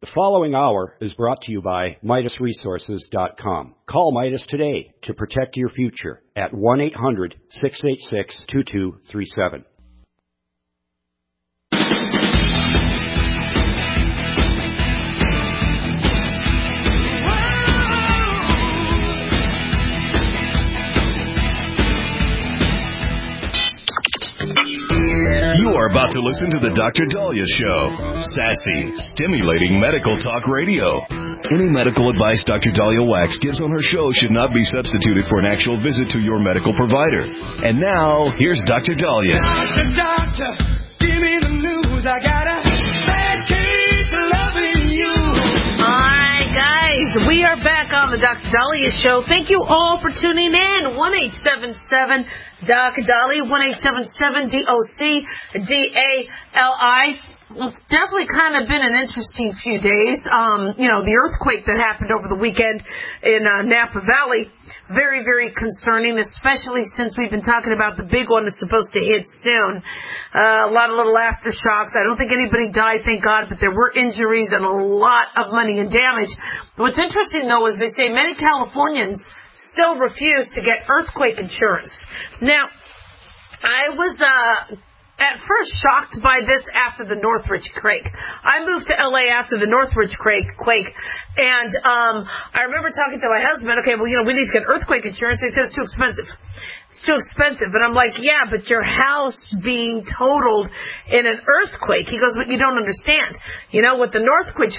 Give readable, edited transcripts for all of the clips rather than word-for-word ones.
The following hour is brought to you by MidasResources.com. Call Midas today to protect your future at 1-800-686-2237. You are about to listen to The Dr. Daliah Show. Sassy, stimulating medical talk radio. Any medical advice Dr. Daliah Wax gives on her show should not be substituted for an actual visit to your medical provider. And now, here's Dr. Daliah. Doctor, give me the news. I got a bad case of loving you. All right, guys, we are back on the Dr. Daliah Show. Thank you all for tuning in. 1-877-Dr. Daliah, 1-877-DOC-DALI. Well, it's definitely kind of been an interesting few days. The earthquake that happened over the weekend in Napa Valley, very, very concerning, especially since we've been talking about the big one that's supposed to hit soon. A lot of little aftershocks. I don't think anybody died, thank God, but there were injuries and a lot of money and damage. What's interesting, though, is they say many Californians still refuse to get earthquake insurance. Now, I was at first shocked by this after the Northridge quake. I moved to LA after the Northridge quake, and I remember talking to my husband, okay, well, we need to get earthquake insurance. He says it's too expensive. It's too expensive. And I'm like, yeah, but your house being totaled in an earthquake. He goes, but you don't understand. With the Northridge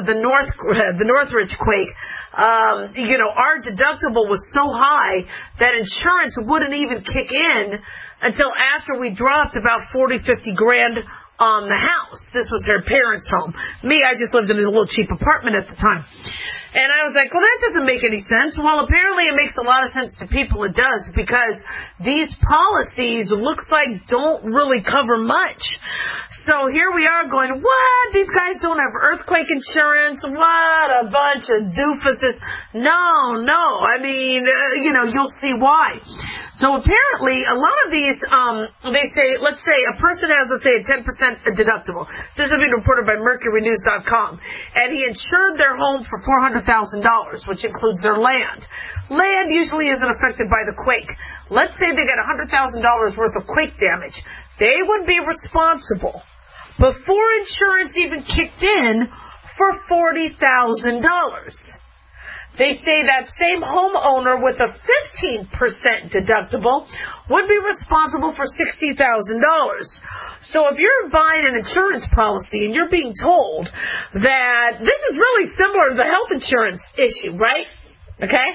quake, our deductible was so high that insurance wouldn't even kick in until after we dropped about 40, 50 grand on the house. This was their parents' home. Me, I just lived in a little cheap apartment at the time. And I was like, well, that doesn't make any sense. Well, apparently it makes a lot of sense to people. It does, because these policies looks like don't really cover much. So here we are going, what? These guys don't have earthquake insurance? What a bunch of doofuses. No. I mean, you'll see why. So apparently a lot of these, they say, let's say a person has, a 10% deductible. This has been reported by MercuryNews.com. And he insured their home for $400,000, which includes their land. Land usually isn't affected by the quake. Let's say they get $100,000 worth of quake damage. They would be responsible, before insurance even kicked in, for $40,000. They say that same homeowner with a 15% deductible would be responsible for $60,000. So if you're buying an insurance policy and you're being told that this is really similar to the health insurance issue, right? Okay?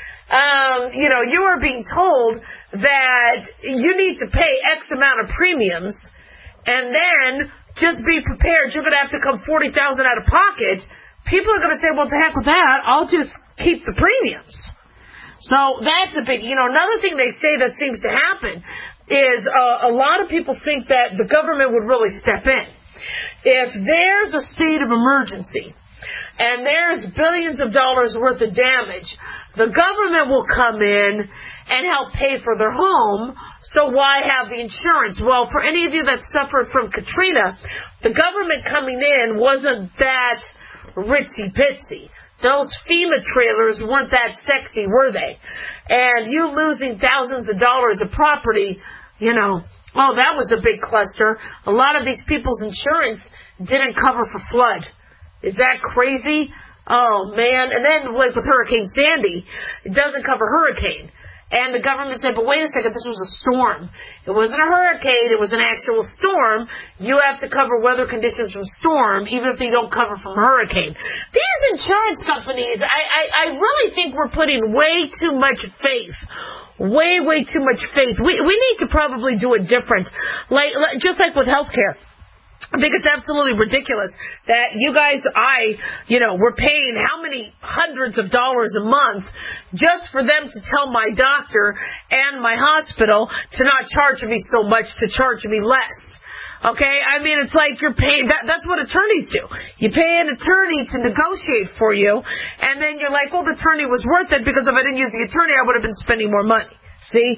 You are being told that you need to pay X amount of premiums, and then just be prepared. You're going to have to come $40,000 out of pocket. People are going to say, well, to heck with that. I'll just keep the premiums. So that's a big, another thing they say that seems to happen is a lot of people think that the government would really step in. If there's a state of emergency and there's billions of dollars worth of damage, the government will come in and help pay for their home. So why have the insurance? Well, for any of you that suffered from Katrina, the government coming in wasn't that ritzy-pitsy. Those FEMA trailers weren't that sexy, were they? And you losing thousands of dollars of property, that was a big cluster. A lot of these people's insurance didn't cover for flood. Is that crazy? Oh, man. And then, like with Hurricane Sandy, it doesn't cover hurricane. And the government said, but wait a second, this was a storm. It wasn't a hurricane, it was an actual storm. You have to cover weather conditions from storm, even if they don't cover from hurricane. These insurance companies, I really think we're putting way too much faith. Way too much faith. We need to probably do it different. Just like with healthcare. I think it's absolutely ridiculous that you guys, we're paying how many hundreds of dollars a month just for them to tell my doctor and my hospital to not charge me so much, to charge me less. Okay? I mean, it's like you're paying, that's what attorneys do. You pay an attorney to negotiate for you, and then you're like, well, the attorney was worth it because if I didn't use the attorney, I would have been spending more money. See?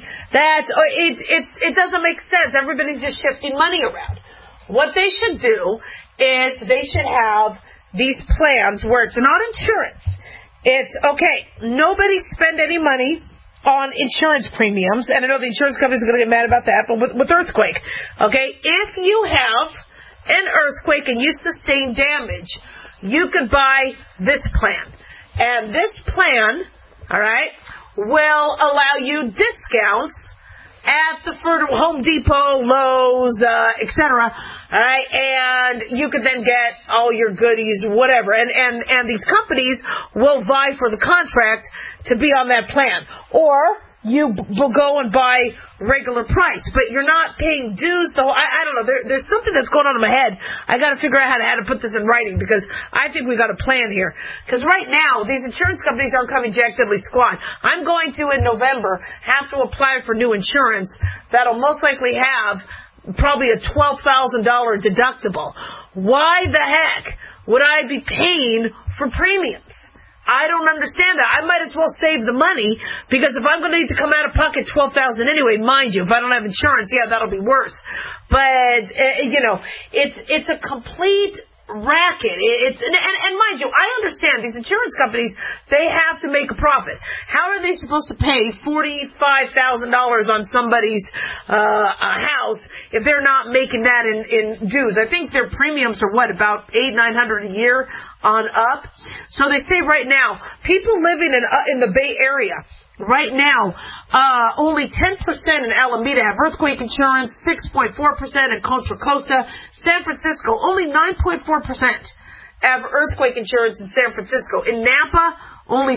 It doesn't make sense. Everybody's just shifting money around. What they should do is they should have these plans where it's not insurance. It's, okay, nobody spend any money on insurance premiums, and I know the insurance companies are going to get mad about that, but with earthquake, okay, if you have an earthquake and you sustain damage, you could buy this plan. And this plan, all right, will allow you discounts at the Home Depot, Lowe's, etc. All right, and you could then get all your goodies, whatever. And these companies will vie for the contract to be on that plan, or you will go and buy regular price, but you're not paying dues. I don't know. There's something that's going on in my head. I got to figure out how to put this in writing, because I think we got a plan here. Because right now, these insurance companies aren't coming jack diddly squat. I'm going to, in November, have to apply for new insurance that'll most likely have probably a $12,000 deductible. Why the heck would I be paying for premiums? I don't understand that. I might as well save the money, because if I'm going to need to come out of pocket $12,000 anyway, mind you, if I don't have insurance, yeah, that'll be worse. But it's a complete racket. And mind you, I understand these insurance companies, they have to make a profit. How are they supposed to pay $45,000 on somebody's house if they're not making that in dues? I think their premiums are about $800-900 a year on up. So they say right now, people living in the Bay Area right now, only 10% in Alameda have earthquake insurance, 6.4% in Contra Costa. San Francisco, only 9.4% have earthquake insurance in San Francisco. In Napa, only 5%.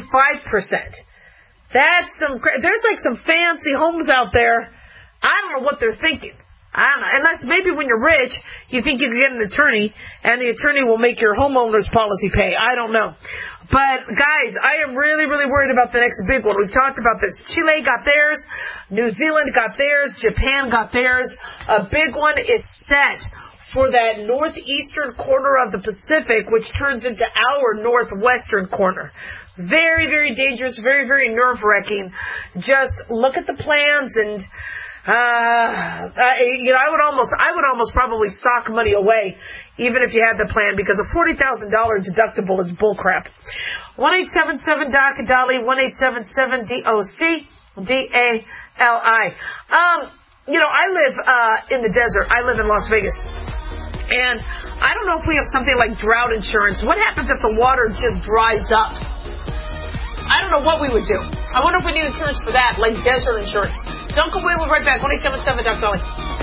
There's like some fancy homes out there. I don't know what they're thinking. I don't know. Unless maybe when you're rich, you think you can get an attorney, and the attorney will make your homeowner's policy pay. I don't know. But, guys, I am really, really worried about the next big one. We've talked about this. Chile got theirs. New Zealand got theirs. Japan got theirs. A big one is set for that northeastern corner of the Pacific, which turns into our northwestern corner. Very, very dangerous. Very, very nerve-wracking. Just look at the plans and... I would almost probably stock money away, even if you had the plan, because a $40,000 deductible is bullcrap. 1-877-DOC-DOLLY, 1-877-DOC-DALI. I live in the desert. I live in Las Vegas. And I don't know if we have something like drought insurance. What happens if the water just dries up? I don't know what we would do. I wonder if we need insurance for that, like desert insurance. Don't go away. We'll be right back. 1-877-DOC-DOLLY.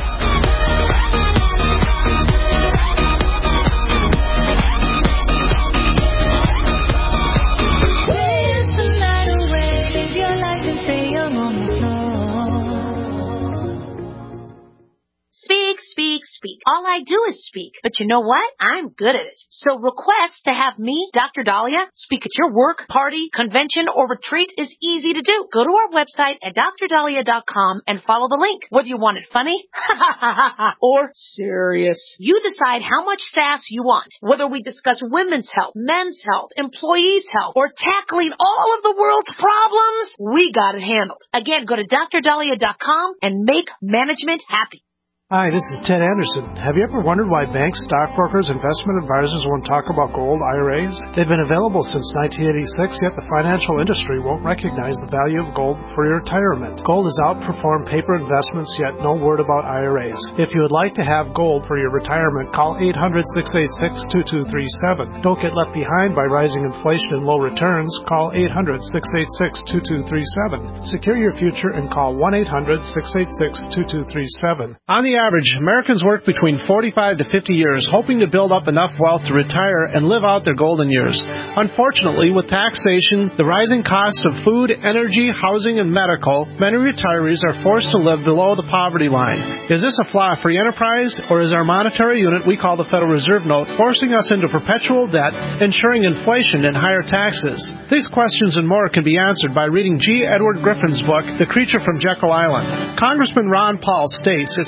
Speak. All I do is speak. But you know what? I'm good at it. So request to have me, Dr. Dahlia, speak at your work, party, convention, or retreat is easy to do. Go to our website at drdahlia.com and follow the link. Whether you want it funny or serious, you decide how much sass you want. Whether we discuss women's health, men's health, employees' health, or tackling all of the world's problems, we got it handled. Again, go to drdahlia.com and make management happy. Hi, this is Ted Anderson. Have you ever wondered why banks, stockbrokers, investment advisors won't talk about gold IRAs? They've been available since 1986, yet the financial industry won't recognize the value of gold for your retirement. Gold has outperformed paper investments, yet no word about IRAs. If you would like to have gold for your retirement, call 800-686-2237. Don't get left behind by rising inflation and low returns. Call 800-686-2237. Secure your future and call 1-800-686-2237. On the average, Americans work between 45 to 50 years, hoping to build up enough wealth to retire and live out their golden years. Unfortunately, with taxation, the rising cost of food, energy, housing, and medical, many retirees are forced to live below the poverty line. Is this a flaw free enterprise, or is our monetary unit we call the Federal Reserve Note forcing us into perpetual debt, ensuring inflation and higher taxes? These questions and more can be answered by reading G. Edward Griffin's book, The Creature from Jekyll Island. Congressman Ron Paul states it's what every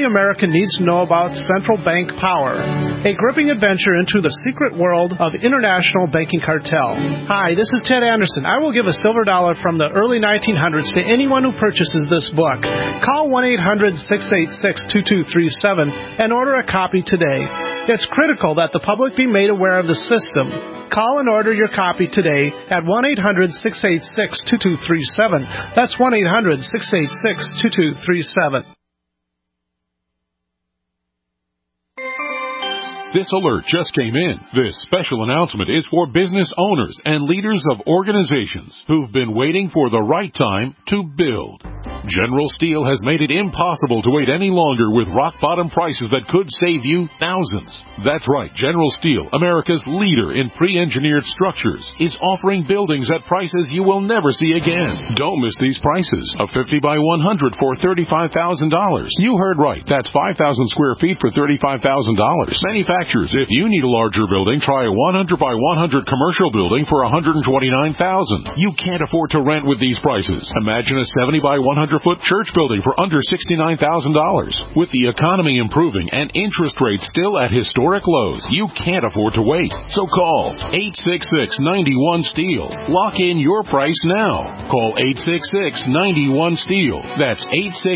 every American needs to know about central bank power, a gripping adventure into the secret world of international banking cartel. Hi, this is Ted Anderson. I will give a silver dollar from the early 1900s to anyone who purchases this book. Call 1-800-686-2237 and order a copy today. It's critical that the public be made aware of the system. Call and order your copy today at 1-800-686-2237. That's 1-800-686-2237. This alert just came in. This special announcement is for business owners and leaders of organizations who've been waiting for the right time to build. General Steel has made it impossible to wait any longer with rock-bottom prices that could save you thousands. That's right, General Steel, America's leader in pre-engineered structures, is offering buildings at prices you will never see again. Don't miss these prices. A 50 by 100 for $35,000. You heard right. That's 5,000 square feet for $35,000. Manufacturers, if you need a larger building, try a 100 by 100 commercial building for $129,000. You can't afford to rent with these prices. Imagine a 70 by 100-foot church building for under $69,000. With the economy improving and interest rates still at historic lows, you can't afford to wait. So call 866-91-STEEL. Lock in your price now. Call 866-91-STEEL. That's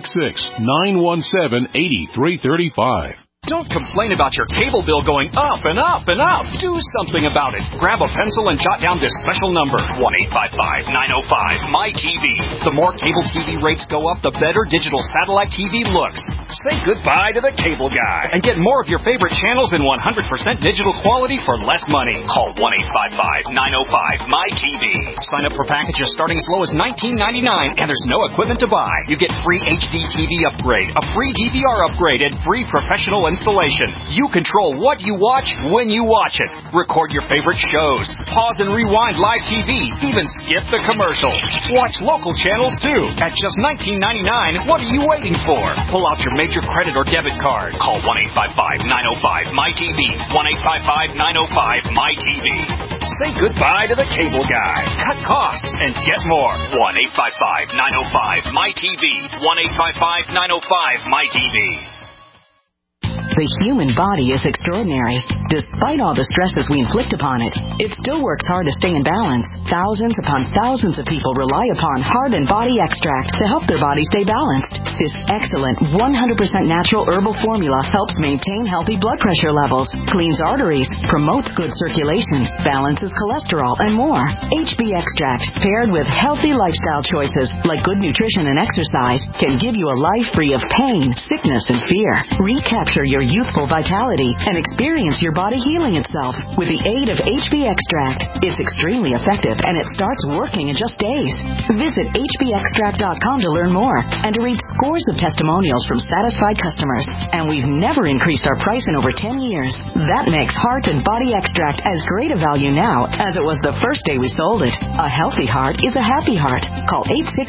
866-917-8335. Don't complain about your cable bill going up and up and up. Do something about it. Grab a pencil and jot down this special number, 1-855-905-MY-TV. The more cable TV rates go up, the better digital satellite TV looks. Say goodbye to the cable guy and get more of your favorite channels in 100% digital quality for less money. Call 1-855-905-MY-TV. Sign up for packages starting as low as $19.99, and there's no equipment to buy. You get free HD TV upgrade, a free DVR upgrade, and free professional installation. You control what you watch when you watch it. Record your favorite shows. Pause and rewind live TV. Even skip the commercials. Watch local channels too. At just $19.99, what are you waiting for? Pull out your major credit or debit card. Call 1-855-905-MY-TV. 1-855-905-MY-TV. Say goodbye to the cable guy. Cut costs and get more. 1-855-905-MY-TV. 1-855-905-MY-TV. The human body is extraordinary. Despite all the stresses we inflict upon it, it still works hard to stay in balance. Thousands upon thousands of people rely upon Heart and Body Extract to help their body stay balanced. This excellent 100% natural herbal formula helps maintain healthy blood pressure levels, cleans arteries, promotes good circulation, balances cholesterol, and more. HB Extract, paired with healthy lifestyle choices like good nutrition and exercise, can give you a life free of pain, sickness, and fear. Recapture your youthful vitality and experience your body healing itself with the aid of HB Extract. It's extremely effective and it starts working in just days. Visit hbextract.com to learn more and to read scores of testimonials from satisfied customers. And we've never increased our price in over 10 years. That makes Heart and Body Extract as great a value now as it was the first day we sold it. A healthy heart is a happy heart. Call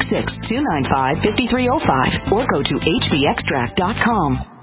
866-295-5305 or go to hbextract.com.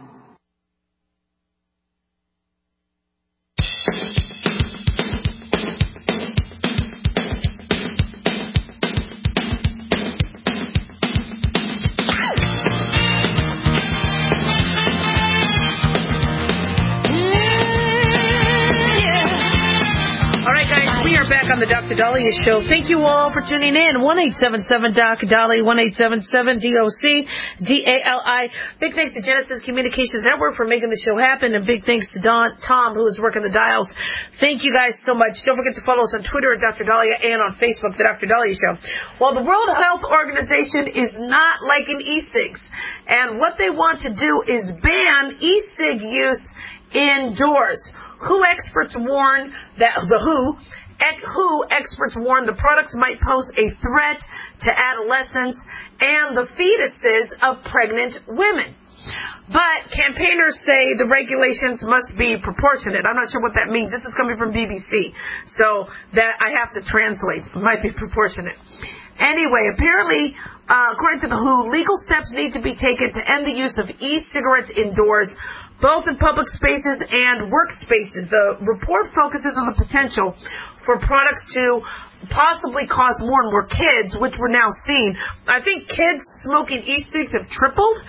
On the Dr. Dahlia Show. Thank you all for tuning in. 1-877-DOC-DALI, 1-877-DOC-DALI. Big thanks to Genesis Communications Network for making the show happen, and big thanks to Tom, who is working the dials. Thank you guys so much. Don't forget to follow us on Twitter at Dr. Dahlia and on Facebook, The Dr. Dahlia Show. Well, the World Health Organization is not liking e-cigs, and what they want to do is ban e-cig use indoors. WHO experts warn the products might pose a threat to adolescents and the fetuses of pregnant women. But campaigners say the regulations must be proportionate. I'm not sure what that means. This is coming from BBC, so that I have to translate. It might be proportionate. Anyway, apparently, according to the WHO, legal steps need to be taken to end the use of e-cigarettes indoors, both in public spaces and workspaces. The report focuses on the potential for products to possibly cause more and more kids, which we're now seeing. I think kids smoking e-cigs have tripled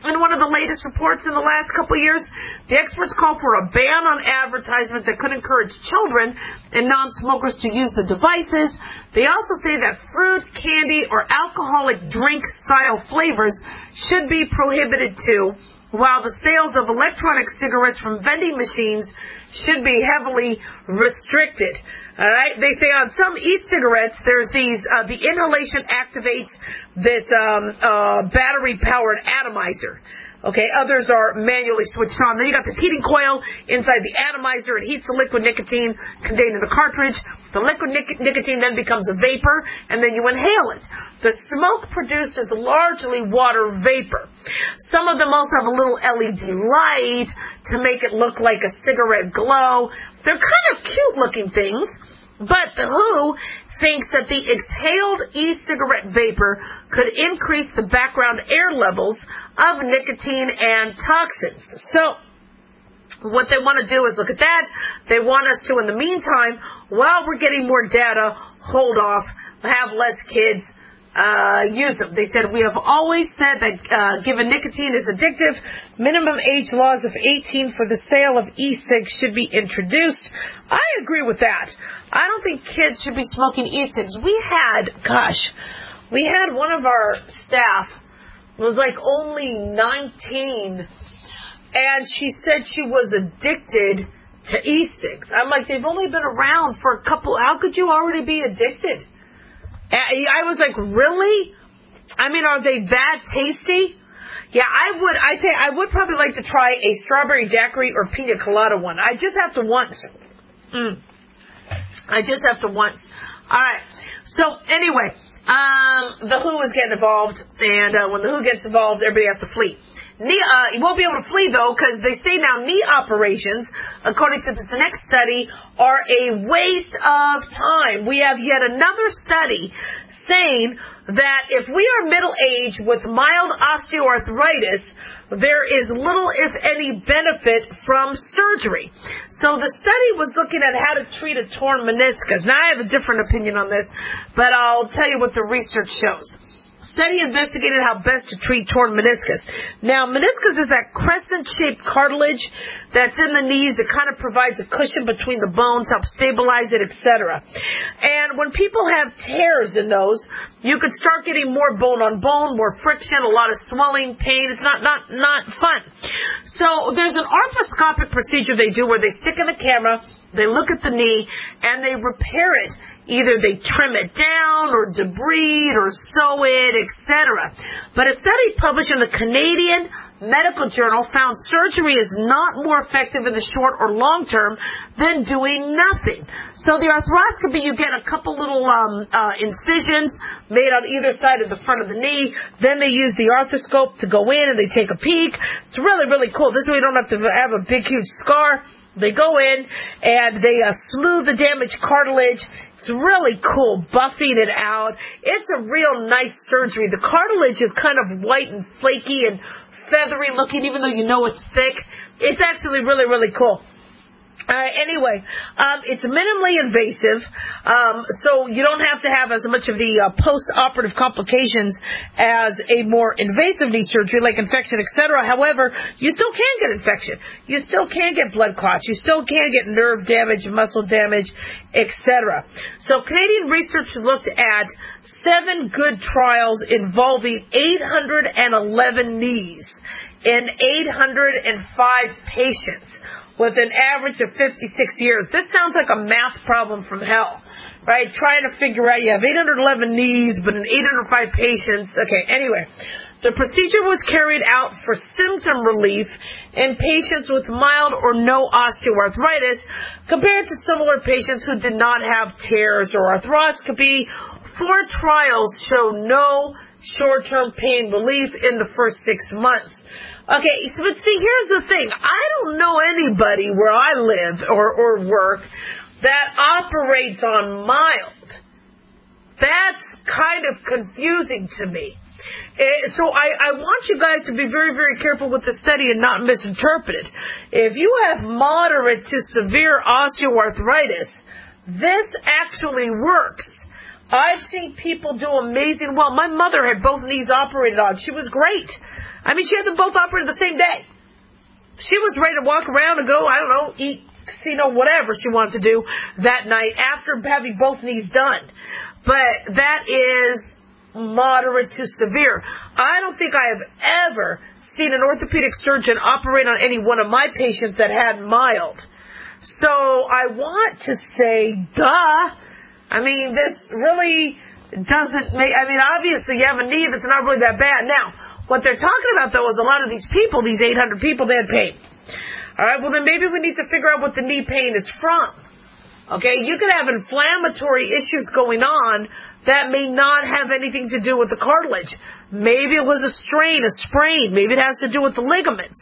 In one of the latest reports in the last couple of years, the experts call for a ban on advertisements that could encourage children and non-smokers to use the devices. They also say that fruit, candy, or alcoholic drink-style flavors should be prohibited too, while the sales of electronic cigarettes from vending machines should be heavily restricted. All right. They say on some e-cigarettes, there's these, the inhalation activates this battery-powered atomizer. Okay, others are manually switched on. Then you got this heating coil inside the atomizer. It heats the liquid nicotine contained in the cartridge. The liquid nicotine then becomes a vapor, and then you inhale it. The smoke produced is largely water vapor. Some of them also have a little LED light to make it look like a cigarette glow. They're kind of cute-looking things, but the WHO thinks that the exhaled e-cigarette vapor could increase the background air levels of nicotine and toxins. So what they want to do is look at that. They want us to, in the meantime, while we're getting more data, hold off, have less kids use them. They said, we have always said that given nicotine is addictive, minimum age laws of 18 for the sale of e-cigs should be introduced. I agree with that. I don't think kids should be smoking e-cigs. We had one of our staff was like only 19, and she said she was addicted to e-cigs. I'm like, they've only been around for a couple. How could you already be addicted? I was like, really? I mean, are they that tasty? Yeah, I would probably like to try a strawberry daiquiri or pina colada one. I just have to once. All right. So anyway, the WHO is getting involved, and when the WHO gets involved, everybody has to flee. You won't be able to flee, though, because they say now knee operations, according to this next study, are a waste of time. We have yet another study saying that if we are middle-aged with mild osteoarthritis, there is little, if any, benefit from surgery. So the study was looking at how to treat a torn meniscus. Now, I have a different opinion on this, but I'll tell you what the research shows. Study investigated how best to treat torn meniscus. Now, meniscus is that crescent-shaped cartilage that's in the knees. It kind of provides a cushion between the bones, helps stabilize it, etc. And when people have tears in those, you could start getting more bone on bone, more friction, a lot of swelling, pain. It's not fun. So there's an arthroscopic procedure they do where they stick in the camera, they look at the knee, and they repair it. Either they trim it down or debride or sew it, etc. But a study published in the Canadian Medical Journal found surgery is not more effective in the short or long term than doing nothing. So the arthroscopy, you get a couple little incisions made on either side of the front of the knee. Then they use the arthroscope to go in and they take a peek. It's really, really cool. This way you don't have to have a big, huge scar. They go in and they smooth the damaged cartilage. It's really cool, buffing it out. It's a real nice surgery. The cartilage is kind of white and flaky and feathery looking, even though you know it's thick. It's actually really, really cool. Anyway, it's minimally invasive, so you don't have to have as much of the post-operative complications as a more invasive knee surgery like infection, etc. However, you still can get infection. You still can get blood clots. You still can get nerve damage, muscle damage, etc. So Canadian research looked at 7 good trials involving 811 knees in 805 patients, with an average of 56 years. This sounds like a math problem from hell, right? Trying to figure out, you have 811 knees, but in 805 patients. Okay, anyway. The procedure was carried out for symptom relief in patients with mild or no osteoarthritis compared to similar patients who did not have tears or arthroscopy. 4 trials show no short-term pain relief in the first 6 months. Okay, but see, here's the thing. I don't know anybody where I live or work that operates on mild. That's kind of confusing to me. So I want you guys to be very, very careful with the study and not misinterpret it. If you have moderate to severe osteoarthritis, this actually works. I've seen people do amazing well. My mother had both knees operated on. She was great. I mean, she had them both operated the same day. She was ready to walk around and go, I don't know, eat, casino, whatever she wanted to do that night after having both knees done. But that is moderate to severe. I don't think I have ever seen an orthopedic surgeon operate on any one of my patients that had mild. So I want to say, duh. I mean, this really doesn't make, I mean, obviously you have a knee that's not really that bad. Now, what they're talking about, though, is a lot of these people, these 800 people, they had pain. All right, well, then maybe we need to figure out what the knee pain is from. Okay, you could have inflammatory issues going on that may not have anything to do with the cartilage. Maybe it was a strain, a sprain. Maybe it has to do with the ligaments.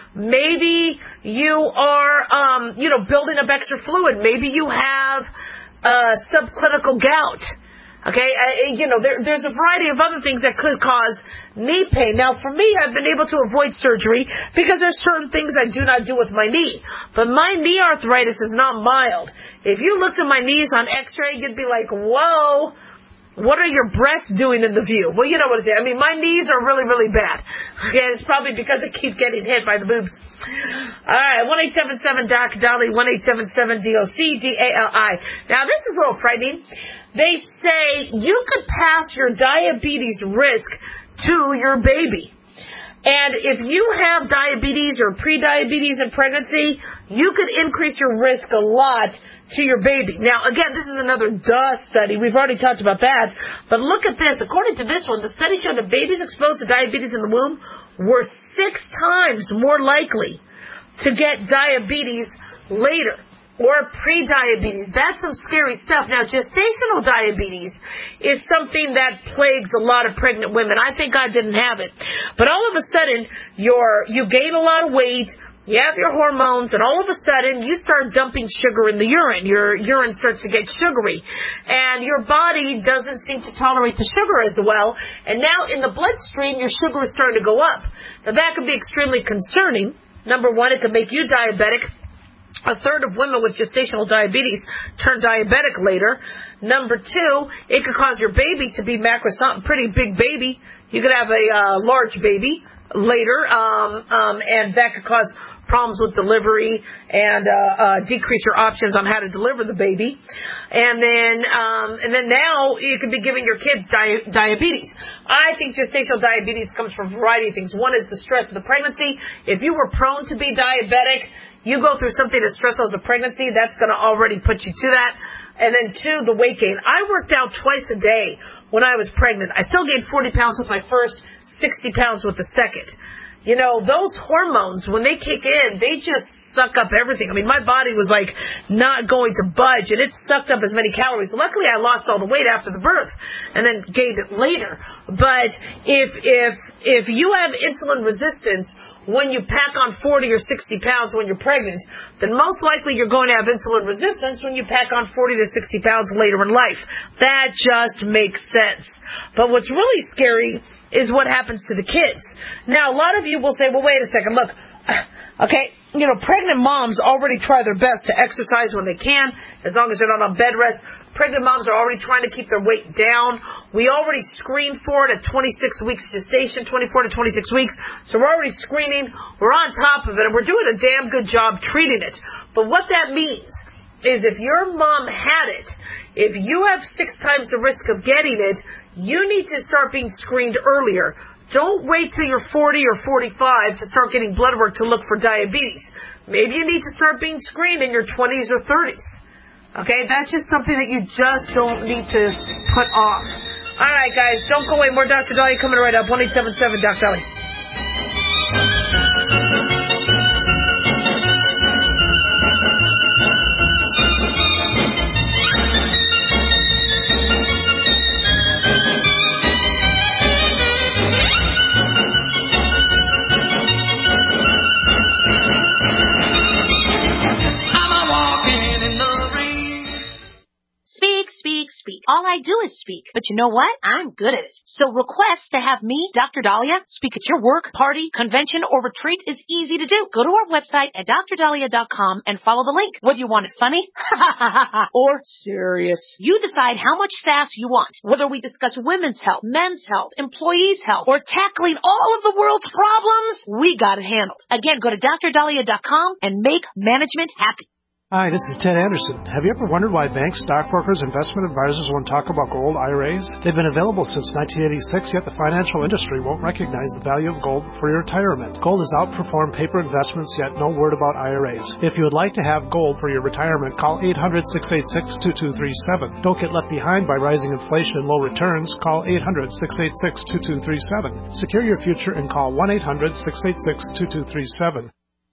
Maybe you are, building up extra fluid. Maybe you have subclinical gout. Okay, there's a variety of other things that could cause knee pain. Now, for me, I've been able to avoid surgery because there's certain things I do not do with my knee. But my knee arthritis is not mild. If you looked at my knees on x-ray, you'd be like, whoa, what are your breasts doing in the view? Well, you know what it is. I mean, my knees are really, really bad. Okay, it's probably because I keep getting hit by the boobs. All right, 1-877-DOC-DOLLY, 1-877-DOC-DALI. Now, this is a little frightening. They say you could pass your diabetes risk to your baby. And if you have diabetes or pre-diabetes in pregnancy, you could increase your risk a lot to your baby. Now, again, this is another study. We've already talked about that. But look at this. According to this one, the study showed that babies exposed to diabetes in the womb were 6 times more likely to get diabetes later. Or pre-diabetes. That's some scary stuff. Now, gestational diabetes is something that plagues a lot of pregnant women. I think I didn't have it. But all of a sudden, you gain a lot of weight, you have your hormones, and all of a sudden, you start dumping sugar in the urine. Your urine starts to get sugary. And your body doesn't seem to tolerate the sugar as well. And now, in the bloodstream, your sugar is starting to go up. Now, that can be extremely concerning. Number one, it can make you diabetic. A third of women with gestational diabetes turn diabetic later. Number two, it could cause your baby to be macroscopic, pretty big baby. You could have a large baby later, and that could cause problems with delivery and decrease your options on how to deliver the baby. And then now you could be giving your kids diabetes. I think gestational diabetes comes from a variety of things. One is the stress of the pregnancy. If you were prone to be diabetic, you go through something as stressful as a pregnancy, that's going to already put you to that. And then two, the weight gain. I worked out twice a day when I was pregnant. I still gained 40 pounds with my first, 60 pounds with the second. You know, those hormones, when they kick in, they just suck up everything. I mean, my body was like not going to budge, and it sucked up as many calories. Luckily, I lost all the weight after the birth and then gained it later. But if you have insulin resistance when you pack on 40 or 60 pounds when you're pregnant, then most likely you're going to have insulin resistance when you pack on 40 to 60 pounds later in life. That just makes sense. But what's really scary is what happens to the kids. Now, a lot of you will say, well, wait a second, look, okay, pregnant moms already try their best to exercise when they can, as long as they're not on bed rest. Pregnant moms are already trying to keep their weight down. We already screen for it at 26 weeks gestation, 24 to 26 weeks. So we're already screening. We're on top of it, and we're doing a damn good job treating it. But what that means is if your mom had it, if you have 6 times the risk of getting it, you need to start being screened earlier. Don't wait till you're 40 or 45 to start getting blood work to look for diabetes. Maybe you need to start being screened in your 20s or 30s. Okay, that's just something that you just don't need to put off. All right, guys, don't go away. More Dr. Dolly coming right up. 1-877-DOC-DOLLY. speak. All I do is speak. But you know what? I'm good at it. So request to have me, Dr. Dahlia, speak at your work, party, convention, or retreat is easy to do. Go to our website at drdahlia.com and follow the link. Whether you want it funny or serious, you decide how much sass you want. Whether we discuss women's health, men's health, employees' health, or tackling all of the world's problems, we got it handled. Again, go to drdahlia.com and make management happy. Hi, this is Ted Anderson. Have you ever wondered why banks, stockbrokers, investment advisors won't talk about gold IRAs? They've been available since 1986, yet the financial industry won't recognize the value of gold for your retirement. Gold has outperformed paper investments, yet no word about IRAs. If you would like to have gold for your retirement, call 800-686-2237. Don't get left behind by rising inflation and low returns. Call 800-686-2237. Secure your future and call 1-800-686-2237.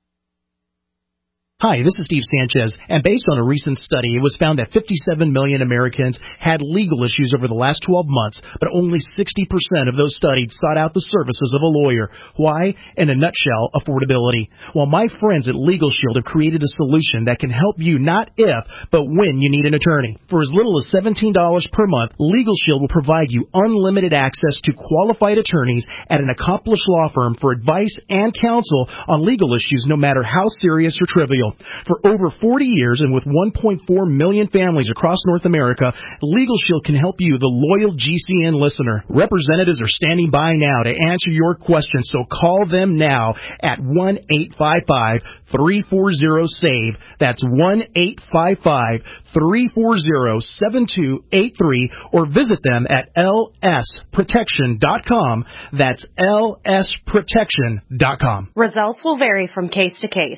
Hi, this is Steve Sanchez, and based on a recent study, it was found that 57 million Americans had legal issues over the last 12 months, but only 60% of those studied sought out the services of a lawyer. Why? In a nutshell, affordability. Well, my friends at Legal Shield have created a solution that can help you not if, but when you need an attorney. For as little as $17 per month, Legal Shield will provide you unlimited access to qualified attorneys at an accomplished law firm for advice and counsel on legal issues, no matter how serious or trivial. For over 40 years and with 1.4 million families across North America, Legal Shield can help you, the loyal GCN listener. Representatives are standing by now to answer your questions, so call them now at 1-855-340-SAVE. That's 1-855-340-7283, or visit them at lsprotection.com. That's lsprotection.com. Results will vary from case to case.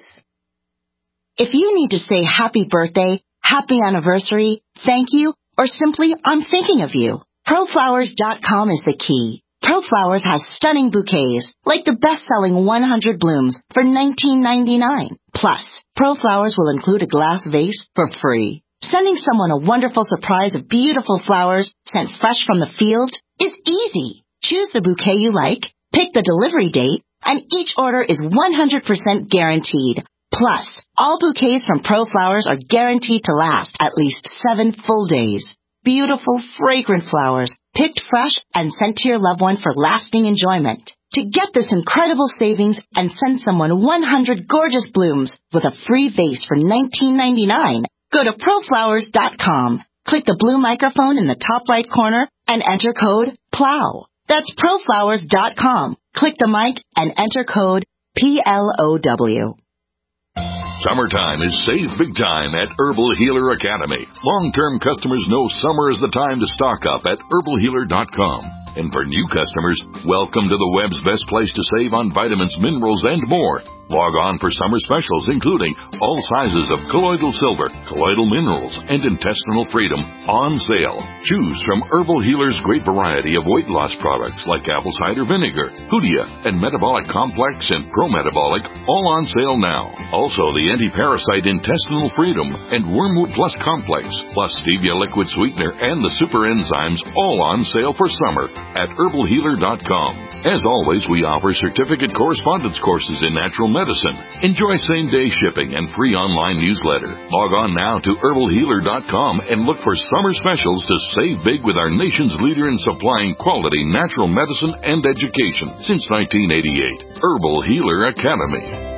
If you need to say happy birthday, happy anniversary, thank you, or simply I'm thinking of you, ProFlowers.com is the key. ProFlowers has stunning bouquets, like the best-selling 100 blooms for $19.99. Plus, ProFlowers will include a glass vase for free. Sending someone a wonderful surprise of beautiful flowers sent fresh from the field is easy. Choose the bouquet you like, pick the delivery date, and each order is 100% guaranteed. Plus, all bouquets from ProFlowers are guaranteed to last at least 7 full days. Beautiful, fragrant flowers, picked fresh and sent to your loved one for lasting enjoyment. To get this incredible savings and send someone 100 gorgeous blooms with a free vase for $19.99, go to ProFlowers.com. Click the blue microphone in the top right corner and enter code PLOW. That's ProFlowers.com. Click the mic and enter code PLOW. Summertime is save big time at Herbal Healer Academy. Long-term customers know summer is the time to stock up at herbalhealer.com. And for new customers, welcome to the web's best place to save on vitamins, minerals, and more. Log on for summer specials, including all sizes of colloidal silver, colloidal minerals, and intestinal freedom on sale. Choose from Herbal Healer's great variety of weight loss products like apple cider vinegar, Hoodia, and Metabolic Complex and Pro-Metabolic, all on sale now. Also, the anti-parasite intestinal freedom and Wormwood Plus Complex, plus Stevia liquid sweetener and the super enzymes, all on sale for summer at herbalhealer.com. As always, we offer certificate correspondence courses in natural medicine. Enjoy same-day shipping and free online newsletter. Log on now to herbalhealer.com and look for summer specials to save big with our nation's leader in supplying quality natural medicine and education since 1988. Herbal Healer Academy.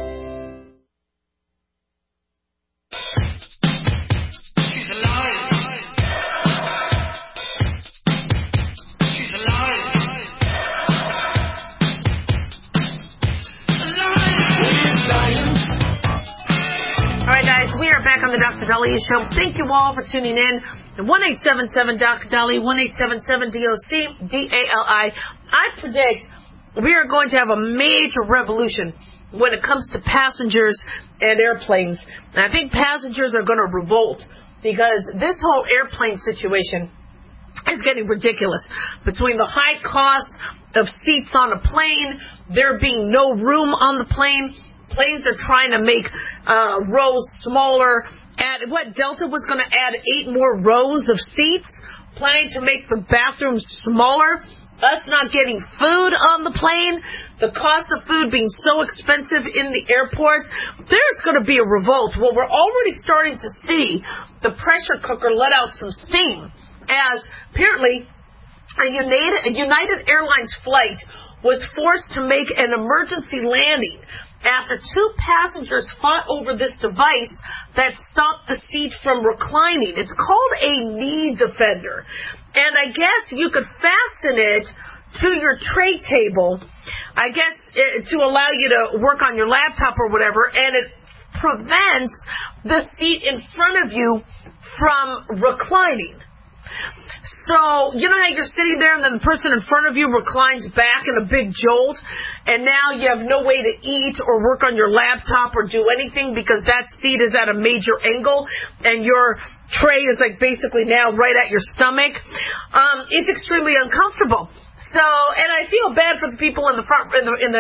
Back on the Dr. Dahlia Show. Thank you all for tuning in. 1-877-Dr. Dahlia, 1-877-DOC-DALI. I predict we are going to have a major revolution when it comes to passengers and airplanes. And I think passengers are going to revolt because this whole airplane situation is getting ridiculous. Between the high cost of seats on a plane, there being no room on the plane, planes are trying to make rows smaller. Delta was going to add 8 more rows of seats, planning to make the bathrooms smaller. Us not getting food on the plane, the cost of food being so expensive in the airports, there's going to be a revolt. Well, we're already starting to see the pressure cooker let out some steam. as apparently a United Airlines flight was forced to make an emergency landing after 2 passengers fought over this device that stopped the seat from reclining. It's called a knee defender. And I guess you could fasten it to your tray table, I guess, to allow you to work on your laptop or whatever, and it prevents the seat in front of you from reclining. So, you know how you're sitting there and then the person in front of you reclines back in a big jolt, and now you have no way to eat or work on your laptop or do anything because that seat is at a major angle and your tray is like basically now right at your stomach. It's extremely uncomfortable. So, and I feel bad for the people in the front, in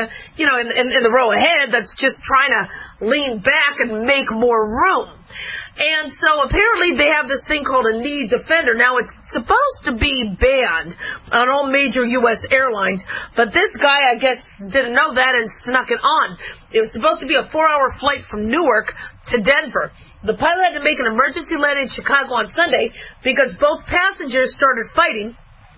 the row ahead that's just trying to lean back and make more room. And so apparently they have this thing called a knee defender. Now it's supposed to be banned on all major U.S. airlines, but this guy, I guess, didn't know that and snuck it on. It was supposed to be a 4-hour flight from Newark to Denver. The pilot had to make an emergency landing in Chicago on Sunday because both passengers started fighting.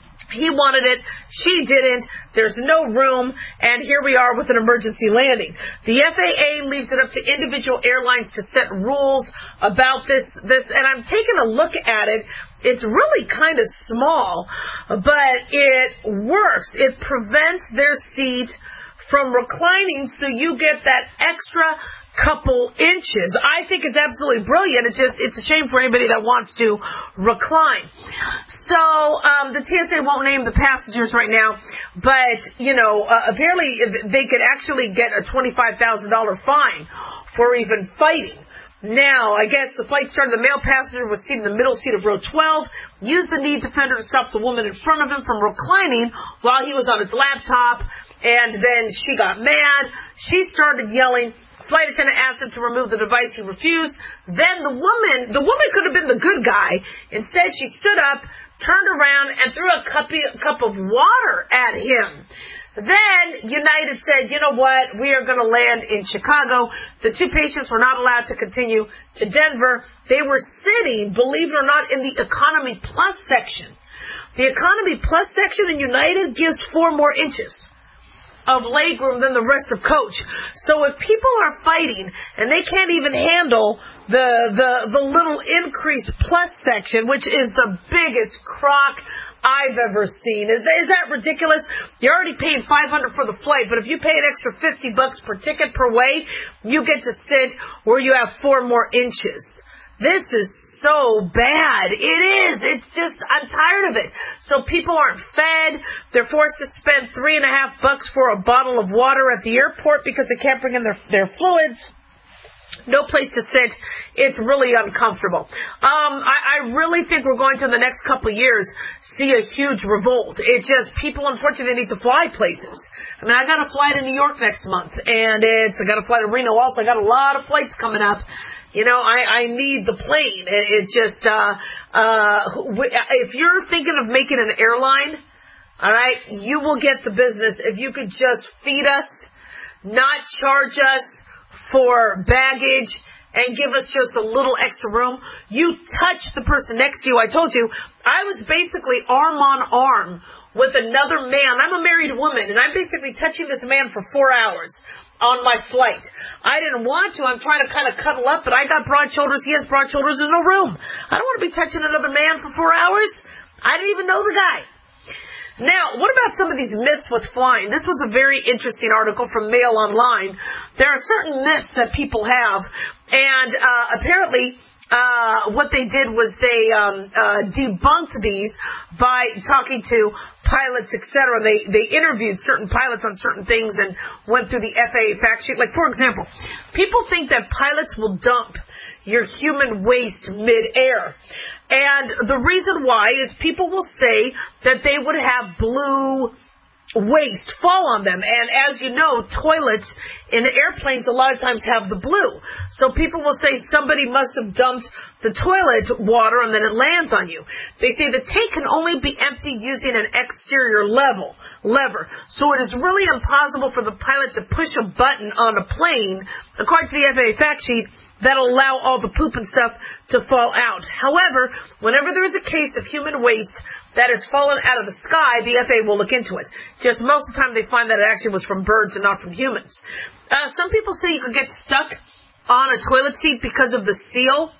He wanted it, she didn't, there's no room, and here we are with an emergency landing. The FAA leaves it up to individual airlines to set rules about this, and I'm taking a look at it. It's really kind of small, but it works. It prevents their seat from reclining, so you get that extra couple inches. I think it's absolutely brilliant. It's a shame for anybody that wants to recline. So the TSA won't name the passengers right now, but apparently they could actually get a $25,000 fine for even fighting. Now, I guess the flight started, the male passenger was seated in the middle seat of row 12, used the knee defender to stop the woman in front of him from reclining while he was on his laptop, and then she got mad. She started yelling. Flight attendant asked him to remove the device. He refused. Then the woman could have been the good guy. Instead, she stood up, turned around, and threw a cup of water at him. Then United said, you know what, we are going to land in Chicago. The 2 patients were not allowed to continue to Denver. They were sitting, believe it or not, in the Economy Plus section. The Economy Plus section in United gives 4 more inches of legroom than the rest of coach. So if people are fighting and they can't even handle the little increased plus section, which is the biggest crock I've ever seen. Is that ridiculous? You're already paying $500 for the flight, but if you pay an extra $50 per ticket per way, you get to sit where you have 4 more inches. This is so bad. It is. It's just, I'm tired of it. So people aren't fed. They're forced to spend $3.50 for a bottle of water at the airport because they can't bring in their fluids. No place to sit. It's really uncomfortable. I really think we're going to, in the next couple of years, see a huge revolt. It's just people, unfortunately, need to fly places. I mean, I got to fly to New York next month, and I got to fly to Reno also. I got a lot of flights coming up. I need the plane. It just, if you're thinking of making an airline, all right, you will get the business if you could just feed us, not charge us for baggage, and give us just a little extra room. You touch the person next to you. I told you, I was basically arm on arm with another man. I'm a married woman, and I'm basically touching this man for 4 hours on my flight. I didn't want to. I'm trying to kind of cuddle up, but I got broad shoulders. He has broad shoulders. There's no room. I don't want to be touching another man for 4 hours. I didn't even know the guy. Now, what about some of these myths with flying? This was a very interesting article from Mail Online. There are certain myths that people have, and apparently what they did was they debunked these by talking to pilots, etc. They interviewed certain pilots on certain things and went through the FAA fact sheet. Like, for example, people think that pilots will dump your human waste mid-air. And the reason why is people will say that they would have blue waste fall on them. And as you know, toilets in the airplanes a lot of times have the blue. So people will say somebody must have dumped the toilet water and then it lands on you. They say the tank can only be emptied using an exterior lever. So it is really impossible for the pilot to push a button on a plane, according to the FAA fact sheet, that'll allow all the poop and stuff to fall out. However, whenever there is a case of human waste that has fallen out of the sky, the FAA will look into it. Just most of the time they find that it actually was from birds and not from humans. Some people say you could get stuck on a toilet seat because of the seal.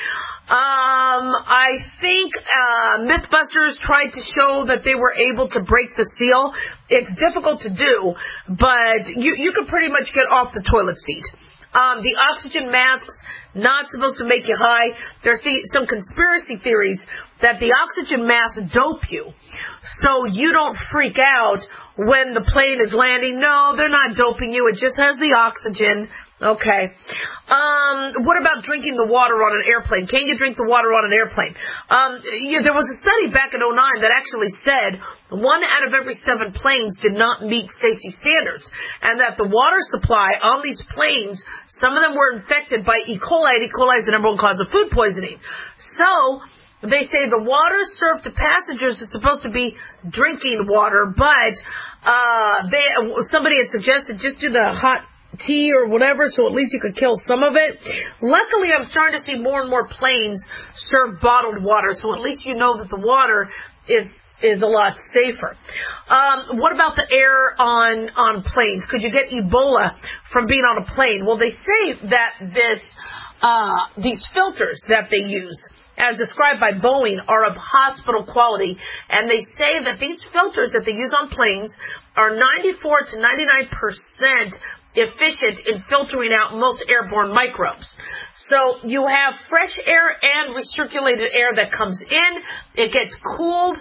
I think Mythbusters tried to show that they were able to break the seal. It's difficult to do, but you could pretty much get off the toilet seat. The oxygen masks, not supposed to make you high. There's some conspiracy theories that the oxygen masks dope you, so you don't freak out when the plane is landing. No, they're not doping you. It just has the oxygen. Okay. What about drinking the water on an airplane? Can you drink the water on an airplane? There was a study back in 2009 that actually said 1 out of every 7 planes did not meet safety standards, and that the water supply on these planes, some of them were infected by E. coli, and E. coli is the #1 cause of food poisoning. So they say the water served to passengers is supposed to be drinking water, but somebody had suggested just do the hot tea or whatever, so at least you could kill some of it. Luckily, I'm starting to see more and more planes serve bottled water, so at least you know that the water is a lot safer. What about the air on planes? Could you get Ebola from being on a plane? Well, they say that these filters that they use, as described by Boeing, are of hospital quality, and they say that these filters that they use on planes are 94 to 99% efficient in filtering out most airborne microbes. So you have fresh air and recirculated air that comes in. It gets cooled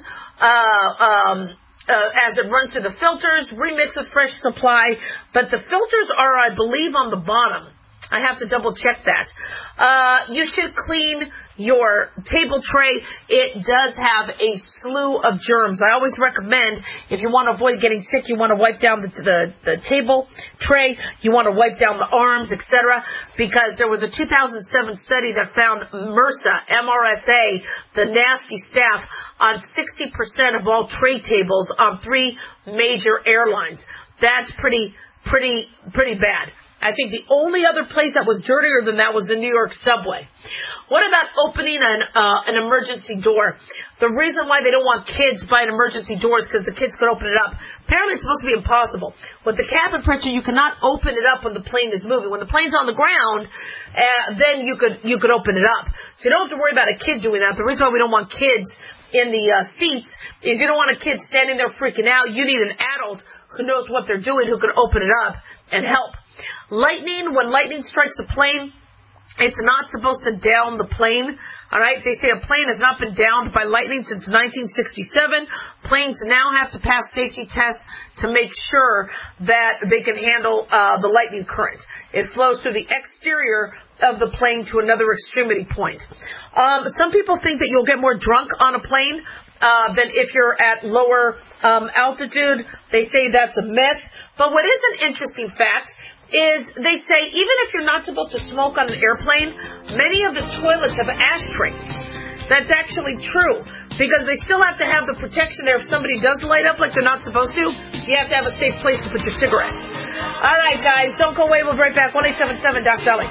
as it runs through the filters, remixed with fresh supply, but the filters are, I believe, on the bottom. I have to double check that. You should clean your table tray. It does have a slew of germs. I always recommend, if you want to avoid getting sick, you want to wipe down the table tray, you want to wipe down the arms, etc., because there was a 2007 study that found MRSA, MRSA, the nasty staph, on 60% of all tray tables on 3 major airlines. That's pretty bad. I think the only other place that was dirtier than that was the New York subway. What about opening an emergency door? The reason why they don't want kids buying emergency doors is because the kids could open it up. Apparently it's supposed to be impossible. With the cabin pressure, you cannot open it up when the plane is moving. When the plane's on the ground, then you could open it up. So you don't have to worry about a kid doing that. The reason why we don't want kids in the seats is you don't want a kid standing there freaking out. You need an adult who knows what they're doing, who can open it up and help. Lightning, when lightning strikes a plane, it's not supposed to down the plane. All right, they say a plane has not been downed by lightning since 1967. Planes now have to pass safety tests to make sure that they can handle the lightning current. It flows through the exterior of the plane to another extremity point. Some people think that you'll get more drunk on a plane than if you're at lower altitude. They say that's a myth. But what is an interesting fact is they say even if you're not supposed to smoke on an airplane, many of the toilets have ashtrays. That's actually true because they still have to have the protection there. If somebody does light up like they're not supposed to, you have to have a safe place to put your cigarette. All right, guys, don't go away. We'll be right back. 1-877-DOC-DOLLY.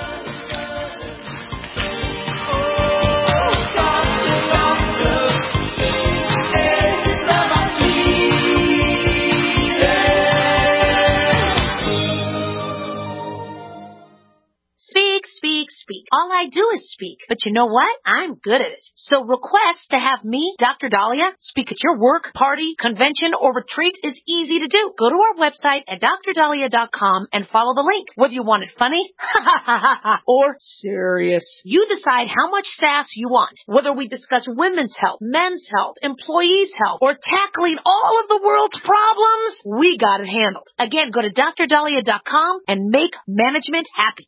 Speak. All I do is speak. But you know what? I'm good at it. So request to have me, Dr. Dahlia, speak at your work, party, convention, or retreat is easy to do. Go to our website at drdahlia.com and follow the link. Whether you want it funny, or serious. You decide how much sass you want. Whether we discuss women's health, men's health, employees' health, or tackling all of the world's problems, we got it handled. Again, go to drdahlia.com and make management happy.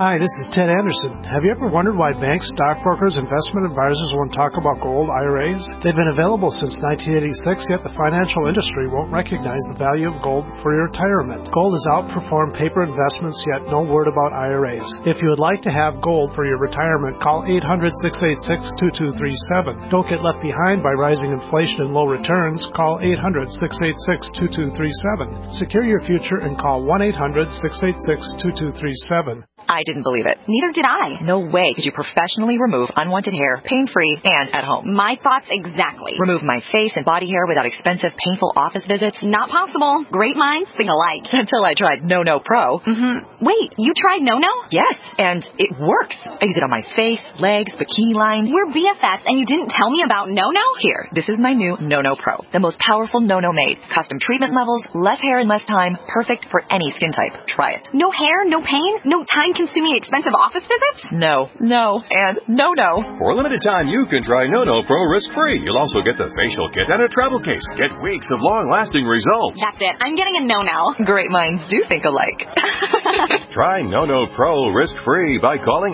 Hi, this is Ted Anderson. Have you ever wondered why banks, stockbrokers, investment advisors won't talk about gold IRAs? They've been available since 1986, yet the financial industry won't recognize the value of gold for your retirement. Gold has outperformed paper investments, yet no word about IRAs. If you would like to have gold for your retirement, call 800-686-2237. Don't get left behind by rising inflation and low returns. Call 800-686-2237. Secure your future and call 1-800-686-2237. I didn't believe it. Neither did I. No way could you professionally remove unwanted hair, pain-free, and at home. My thoughts exactly. Remove my face and body hair without expensive, painful office visits? Not possible. Great minds think alike. Until I tried No Pro. Wait, you tried No? Yes, and it works. I use it on my face, legs, bikini line. We're BFFs, and you didn't tell me about No? Here, this is my new No Pro. The most powerful No made. Custom treatment levels, less hair in less time, perfect for any skin type. Try it. No hair, no pain, no time-consuming expensive office visits? No, and no. For a limited time, you can try No Pro risk-free. You'll also get the facial kit and a travel case. Get weeks of long-lasting results. That's it. I'm getting a No now. Great minds do think alike. Try No Pro risk-free by calling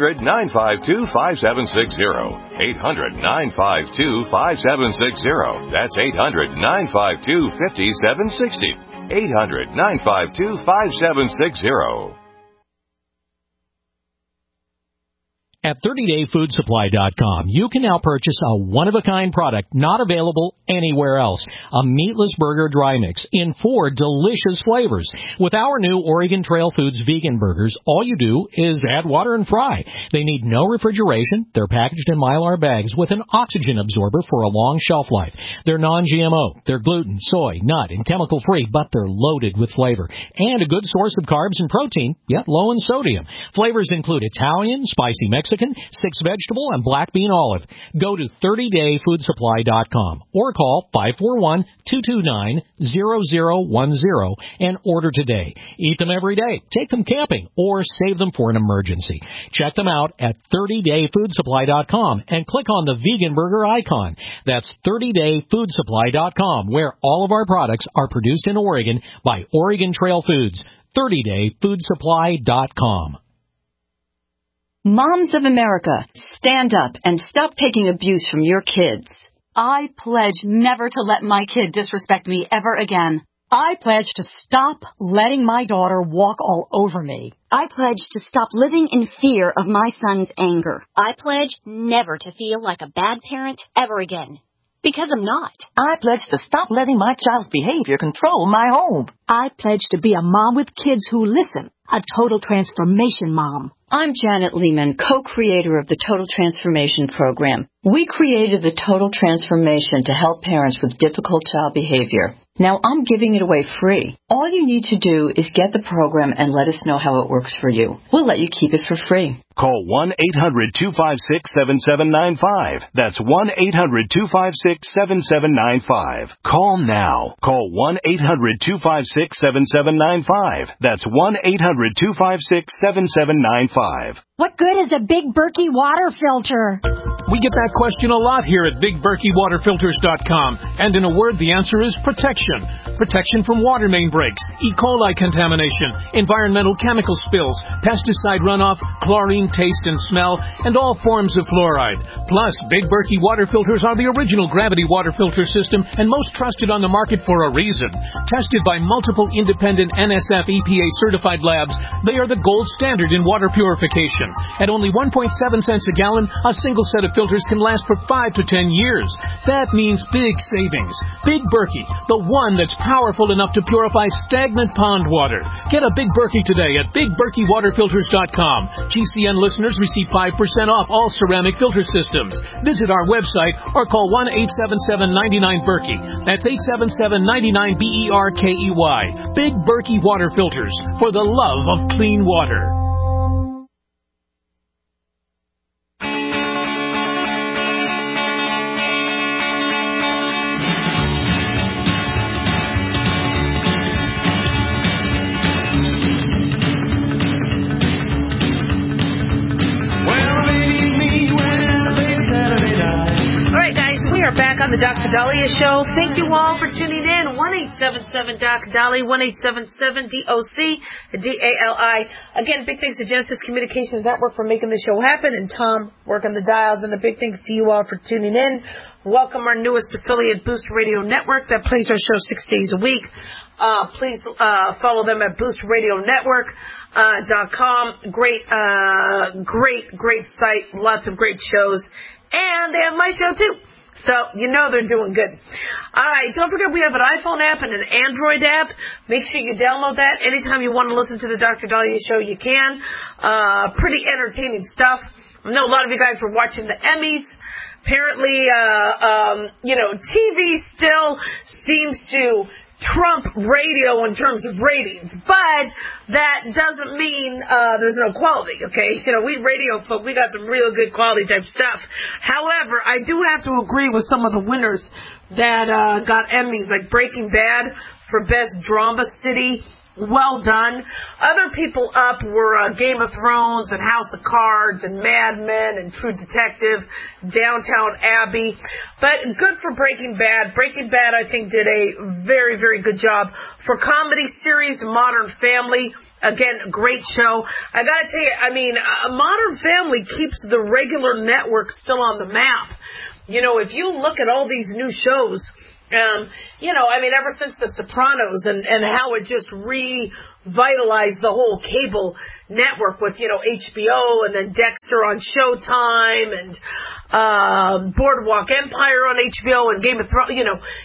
800-952-5760. 800-952-5760. That's 800-952-5760. 800-952-5760. At 30dayfoodsupply.com, you can now purchase a one-of-a-kind product not available anywhere else. A meatless burger dry mix in 4 delicious flavors. With our new Oregon Trail Foods vegan burgers, all you do is add water and fry. They need no refrigeration. They're packaged in Mylar bags with an oxygen absorber for a long shelf life. They're non-GMO. They're gluten, soy, nut, and chemical-free, but they're loaded with flavor. And a good source of carbs and protein, yet low in sodium. Flavors include Italian, spicy Mexican, 6-vegetable, and black bean olive. Go to 30dayfoodsupply.com or call 541-229-0010 and order today. Eat them every day, take them camping, or save them for an emergency. Check them out at 30dayfoodsupply.com and click on the vegan burger icon. That's 30dayfoodsupply.com, where all of our products are produced in Oregon by Oregon Trail Foods. 30dayfoodsupply.com. Moms of America, stand up and stop taking abuse from your kids. I pledge never to let my kid disrespect me ever again. I pledge to stop letting my daughter walk all over me. I pledge to stop living in fear of my son's anger. I pledge never to feel like a bad parent ever again. Because I'm not. I pledge to stop letting my child's behavior control my home. I pledge to be a mom with kids who listen. A total transformation mom. I'm Janet Lehman, co-creator of the Total Transformation Program. We created the Total Transformation to help parents with difficult child behavior. Now I'm giving it away free. All you need to do is get the program and let us know how it works for you. We'll let you keep it for free. Call 1-800-256-7795. That's 1-800-256-7795. Call now. Call 1-800-256-7795. That's 1-800-256-7795. What good is a Big Berkey water filter? We get that question a lot here at BigBerkeyWaterFilters.com. And in a word, the answer is protection. Protection from water main breaks, E. coli contamination, environmental chemical spills, pesticide runoff, chlorine taste and smell, and all forms of fluoride. Plus, Big Berkey water filters are the original gravity water filter system and most trusted on the market for a reason. Tested by multiple independent NSF EPA certified labs, they are the gold standard in water purification. At only 1.7 cents a gallon, a single set of filters can last for 5 to 10 years. That means big savings. Big Berkey, the one that's powerful enough to purify stagnant pond water. Get a Big Berkey today at BigBerkeyWaterFilters.com. GCN listeners receive 5% off all ceramic filter systems. Visit our website or call 1-877-99-BERKEY. That's 877-99-BERKEY. Big Berkey Water Filters, for the love of clean water. We are back on the Dr. Dahlia Show. Thank you all for tuning in. 1-877-DOC-DALI, 1-877-DOC-DALI. Again, big thanks to Genesis Communications Network for making the show happen, and Tom working the dials. And a big thanks to you all for tuning in. Welcome our newest affiliate, Boost Radio Network, that plays our show 6 days a week. Please follow them at boostradionetwork.com. Great site, lots of great shows. And they have my show, too. So, you know they're doing good. All right, don't forget we have an iPhone app and an Android app. Make sure you download that. Anytime you want to listen to the Dr. Dahlia Show, you can. Pretty entertaining stuff. I know a lot of you guys were watching the Emmys. Apparently, TV still seems to trump radio in terms of ratings, but that doesn't mean there's no quality, okay? We radio folk, we got some real good quality type stuff. However, I do have to agree with some of the winners that got Emmys, like Breaking Bad for Best Drama City. Well done. Other people up were Game of Thrones and House of Cards and Mad Men and True Detective, Downtown Abbey. But good for Breaking Bad. Breaking Bad, I think, did a very, very good job. For comedy series, Modern Family, again, great show. I gotta tell you, Modern Family keeps the regular network still on the map. If you look at all these new shows, ever since The Sopranos and how it just revitalized the whole cable network with, HBO and then Dexter on Showtime and Boardwalk Empire on HBO and Game of Thrones,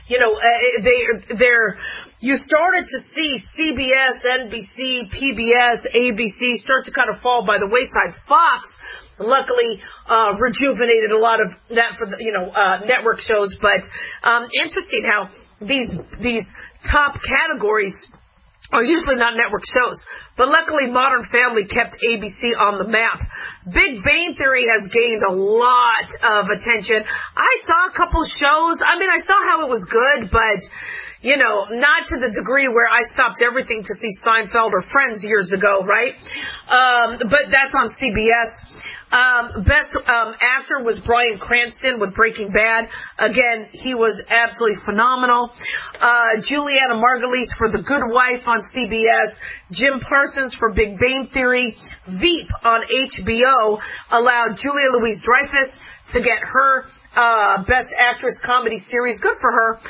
you started to see CBS, NBC, PBS, ABC start to kind of fall by the wayside. Fox, luckily, rejuvenated a lot of that for the, network shows. But interesting how these top categories are usually not network shows. But luckily, Modern Family kept ABC on the map. Big Bang Theory has gained a lot of attention. I saw a couple shows. I saw how it was good, but not to the degree where I stopped everything to see Seinfeld or Friends years ago, right? But that's on CBS. Best actor was Bryan Cranston with Breaking Bad. Again, he was absolutely phenomenal. Juliana Margulies for The Good Wife on CBS. Jim Parsons for Big Bang Theory. Veep on HBO allowed Julia Louis-Dreyfus to get her Best Actress Comedy Series. Good for her.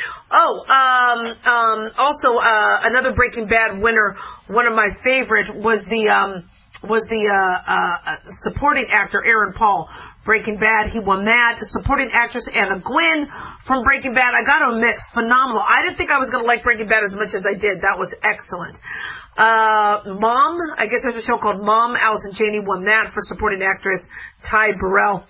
Also, another Breaking Bad winner, one of my favorite, was the supporting actor Aaron Paul. Breaking Bad, he won that. Supporting actress Anna Gwynn from Breaking Bad, I gotta admit, phenomenal. I didn't think I was gonna like Breaking Bad as much as I did. That was excellent. Mom, I guess there's a show called Mom. Allison Janney won that for supporting actress Ty Burrell.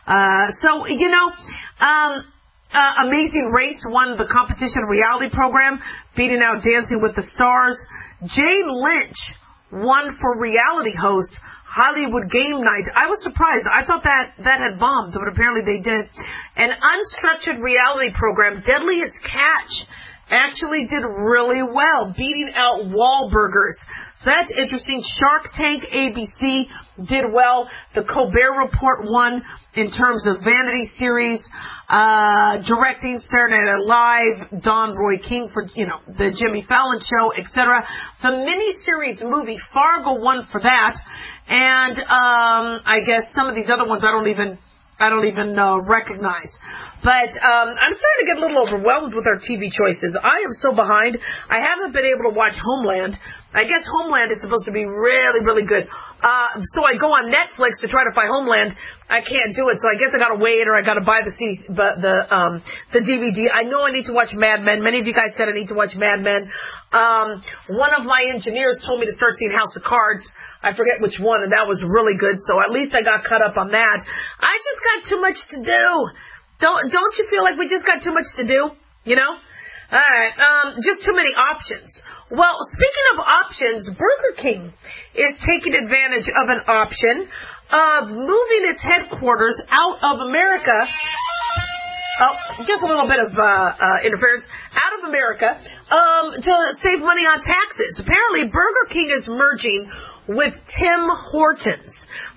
Amazing Race won the competition reality program, beating out Dancing with the Stars. Jane Lynch won for reality host Hollywood Game Night. I was surprised. I thought that had bombed, but apparently they didn't. An unstructured reality program, Deadliest Catch, actually did really well, beating out Wahlburgers. So that's interesting. Shark Tank, ABC, did well. The Colbert Report won in terms of vanity series. Directing, Saturday Night Live, Don Roy King for, the Jimmy Fallon Show, etc. The miniseries movie Fargo won for that. And I guess some of these other ones I don't even recognize. But I'm starting to get a little overwhelmed with our TV choices. I am so behind. I haven't been able to watch Homeland. I guess Homeland is supposed to be really, really good. So I go on Netflix to try to find Homeland. I can't do it, so I guess I gotta wait, or I gotta buy the DVD. I know I need to watch Mad Men. Many of you guys said I need to watch Mad Men. One of my engineers told me to start seeing House of Cards. I forget which one, and that was really good. So at least I got caught up on that. I just got too much to do. Don't you feel like we just got too much to do? All right, just too many options. Well, speaking of options, Burger King is taking advantage of an option of moving its headquarters out of America. Oh, just a little bit of interference. Out of America to save money on taxes. Apparently, Burger King is merging with Tim Hortons.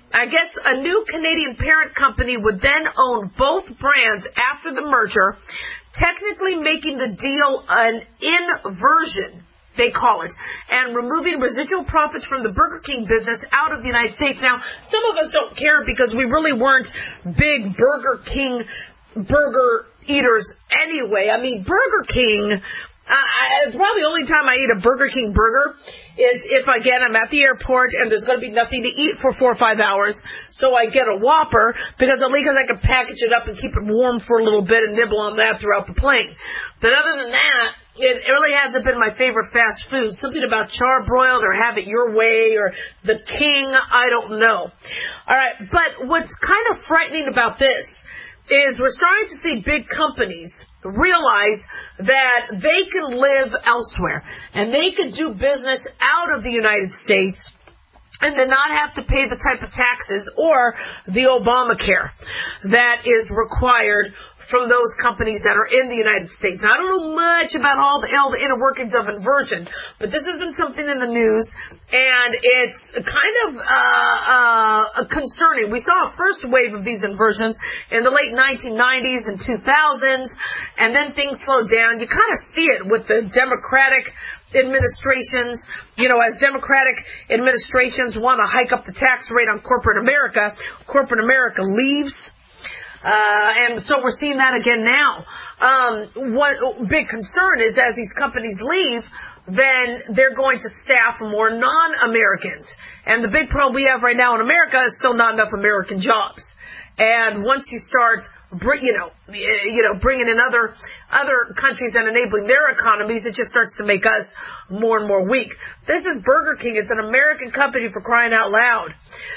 I guess a new Canadian parent company would then own both brands after the merger, technically making the deal an inversion, they call it, and removing residual profits from the Burger King business out of the United States. Now, some of us don't care because we really weren't big Burger King burger eaters anyway. I mean, Burger King, probably the only time I eat a Burger King burger is if, again, I'm at the airport and there's going to be nothing to eat for 4 or 5 hours, so I get a Whopper because at least I can package it up and keep it warm for a little bit and nibble on that throughout the plane. But other than that, it really hasn't been my favorite fast food. Something about charbroiled or have it your way or the King, I don't know. All right, but what's kind of frightening about this is we're starting to see big companies realize that they can live elsewhere and they can do business out of the United States and then not have to pay the type of taxes or the Obamacare that is required from those companies that are in the United States. Now, I don't know much about all the inner workings of inversion, but this has been something in the news, and it's kind of concerning. We saw a first wave of these inversions in the late 1990s and 2000s, and then things slowed down. You kind of see it with the Democratic administrations. You know, as Democratic administrations want to hike up the tax rate on corporate America leaves. And so we're seeing that again now. One big concern is as these companies leave, then they're going to staff more non-Americans. And the big problem we have right now in America is still not enough American jobs. And once you start, bringing in other countries and enabling their economies, it just starts to make us more and more weak. This is Burger King. It's an American company, for crying out loud.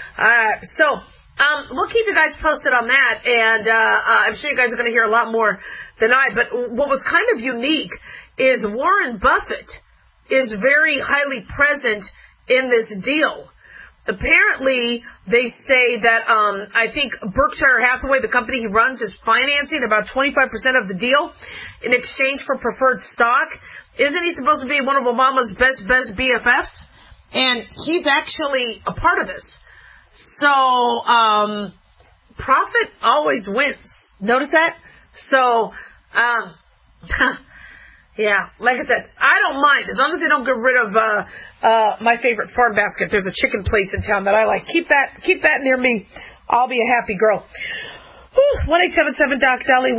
We'll keep you guys posted on that, and I'm sure you guys are going to hear a lot more than I. But what was kind of unique is Warren Buffett is very highly present in this deal. Apparently, they say that I think Berkshire Hathaway, the company he runs, is financing about 25% of the deal in exchange for preferred stock. Isn't he supposed to be one of Obama's best BFFs? And he's actually a part of this. So, profit always wins. Notice that? So, yeah, like I said, I don't mind. As long as they don't get rid of my favorite farm basket. There's a chicken place in town that I like. Keep that near me. I'll be a happy girl. 1-877-DOC-DALI,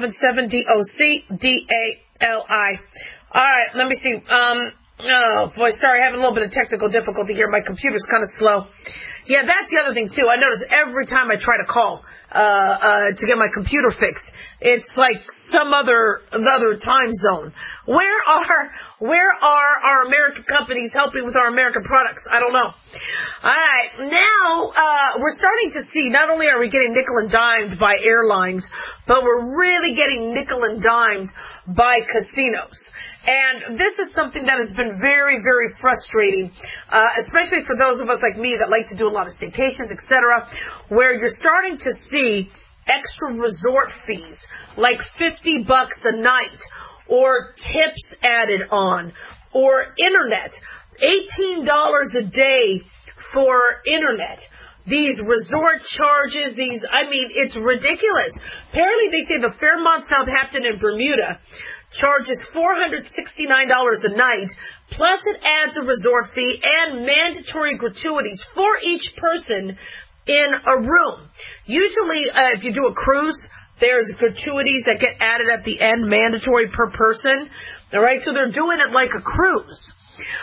1-877-DOC-DALI. All right, let me see. Oh, boy, sorry, having a little bit of technical difficulty here. My computer's kind of slow. Yeah, that's the other thing, too. I notice every time I try to call to get my computer fixed, it's like some other time zone. Where are our American companies helping with our American products? I don't know. All right, now we're starting to see, not only are we getting nickel and dimed by airlines, but we're really getting nickel and dimed by casinos. And this is something that has been very, very frustrating, especially for those of us like me that like to do a lot of staycations, etc., where you're starting to see extra resort fees, like $50 a night, or tips added on, or internet, $18 a day for internet. These resort charges, it's ridiculous. Apparently they say the Fairmont Southampton in Bermuda charges $469 a night, plus it adds a resort fee and mandatory gratuities for each person in a room. Usually, if you do a cruise, there's gratuities that get added at the end, mandatory per person. All right, so they're doing it like a cruise.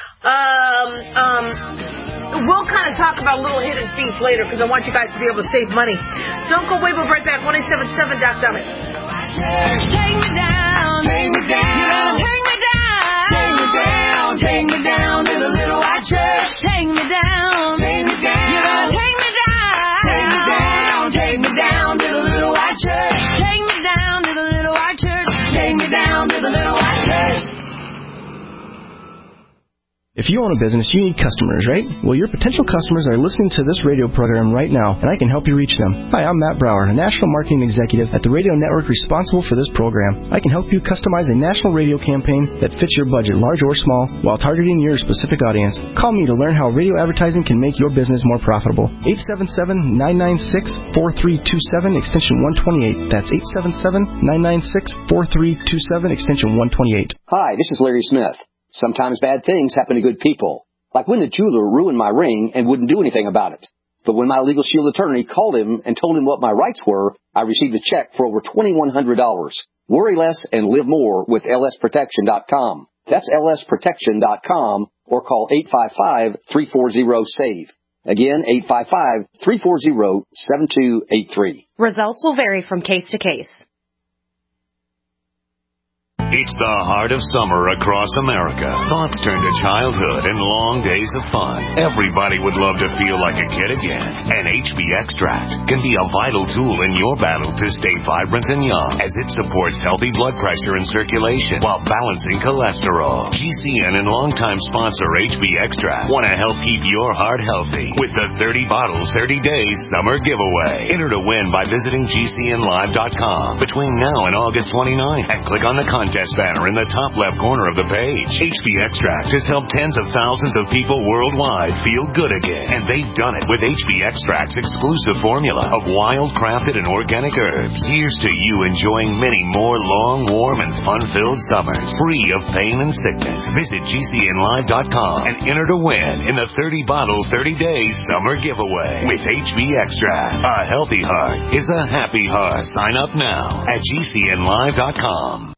We'll kind of talk about little hidden fees later because I want you guys to be able to save money. Don't go away. We'll be right back. 1-877-DOC-DALI. Take me down, take me down, take me down, take me down, take me down to the little white church. Take me down, take me down, you gotta take me down, take me down, take me down to the little white church. Take me down to the little white church. Take me down to the little white church. If you own a business, you need customers, right? Well, your potential customers are listening to this radio program right now, and I can help you reach them. Hi, I'm Matt Brower, a national marketing executive at the radio network responsible for this program. I can help you customize a national radio campaign that fits your budget, large or small, while targeting your specific audience. Call me to learn how radio advertising can make your business more profitable. 877-996-4327, extension 128. That's 877-996-4327, extension 128. Hi, this is Larry Smith. Sometimes bad things happen to good people, like when the jeweler ruined my ring and wouldn't do anything about it. But when my Legal Shield attorney called him and told him what my rights were, I received a check for over $2,100. Worry less and live more with lsprotection.com. That's lsprotection.com, or call 855-340-SAVE. Again, 855-340-7283. Results will vary from case to case. It's the heart of summer across America. Thoughts turn to childhood and long days of fun. Everybody would love to feel like a kid again. And HB Extract can be a vital tool in your battle to stay vibrant and young, as it supports healthy blood pressure and circulation while balancing cholesterol. GCN and longtime sponsor HB Extract want to help keep your heart healthy with the 30 bottles, 30 days summer giveaway. Enter to win by visiting GCNlive.com between now and August 29th and click on the contest banner in the top left corner of the page. HB Extract has helped tens of thousands of people worldwide feel good again, and they've done it with HB Extract's exclusive formula of wild, crafted, and organic herbs. Here's to you enjoying many more long, warm, and fun-filled summers, free of pain and sickness. Visit GCNlive.com and enter to win in the 30-bottle, 30-day summer giveaway with HB Extract. A healthy heart is a happy heart. Sign up now at GCNlive.com.